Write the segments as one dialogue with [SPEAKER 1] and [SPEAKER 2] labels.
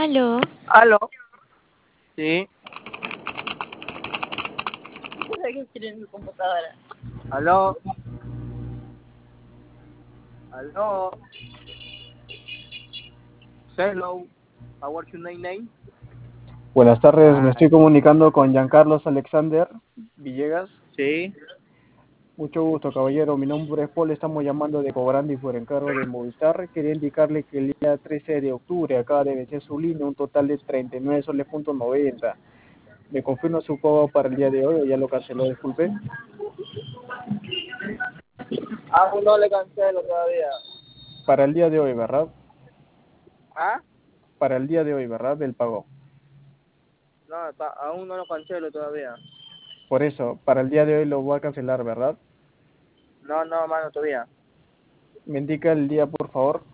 [SPEAKER 1] Aló.
[SPEAKER 2] ¿Aló? Sí.
[SPEAKER 1] ¿Qué quiere en mi computadora?
[SPEAKER 2] ¿Aló? ¿Aló? Hello. How are you, name?
[SPEAKER 3] Buenas tardes, me estoy comunicando con Giancarlos Alexander Villegas.
[SPEAKER 2] Sí.
[SPEAKER 3] Mucho gusto, caballero. Mi nombre es Paul, estamos llamando de Cobrandi por encargo de Movistar. Quería indicarle que el día 13 de octubre acaba de vencer su línea, un total de 39 soles punto 90. ¿Me confirma su pago para el día de hoy o ya lo canceló? Disculpe.
[SPEAKER 2] Aún no le cancelo todavía.
[SPEAKER 3] Para el día de hoy, ¿verdad?
[SPEAKER 2] ¿Ah?
[SPEAKER 3] Para el día de hoy, ¿verdad? Del pago.
[SPEAKER 2] No, aún no lo cancelo todavía.
[SPEAKER 3] Por eso, para el día de hoy lo voy a cancelar, ¿verdad?
[SPEAKER 2] No, mano, todavía.
[SPEAKER 3] ¿Me indica el día, por favor?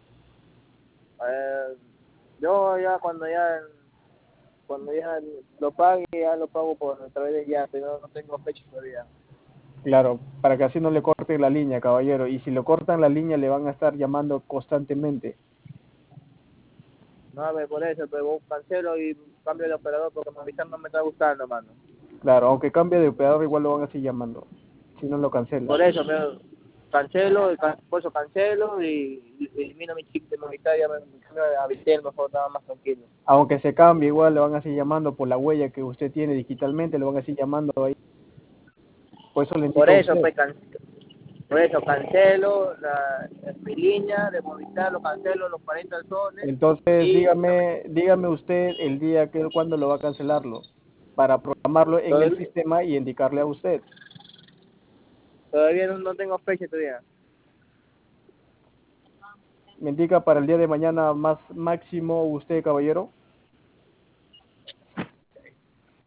[SPEAKER 2] Yo ya cuando ya lo pague, ya lo pago por a través de ya, pero no tengo fecha todavía.
[SPEAKER 3] Claro, para que así no le corten la línea, caballero. Y si lo cortan la línea, le van a estar llamando constantemente.
[SPEAKER 2] No, a ver, por eso, pero cancelo y cambio de operador porque Movistar no me está gustando, mano.
[SPEAKER 3] Claro, aunque cambie de operador, igual lo van a seguir llamando. Si no lo cancela.
[SPEAKER 2] Por eso, pero cancelo, por eso cancelo y elimino mi chip de Movistar y ya me cambio a Vitel, mejor, estaba más tranquilo.
[SPEAKER 3] Aunque se cambie, igual le van a seguir llamando por la huella que usted tiene digitalmente, le van a seguir llamando ahí. Por eso le indico
[SPEAKER 2] Por
[SPEAKER 3] a
[SPEAKER 2] eso,
[SPEAKER 3] usted.
[SPEAKER 2] pues, por eso cancelo mi línea de Movistar, lo cancelo los 40 soles
[SPEAKER 3] Entonces,
[SPEAKER 2] y
[SPEAKER 3] dígame usted el día que cuándo lo va a cancelarlo, para programarlo en el sistema y indicarle a usted.
[SPEAKER 2] todavía no tengo fecha todavía.
[SPEAKER 3] Me indica para el día de mañana más máximo usted, caballero.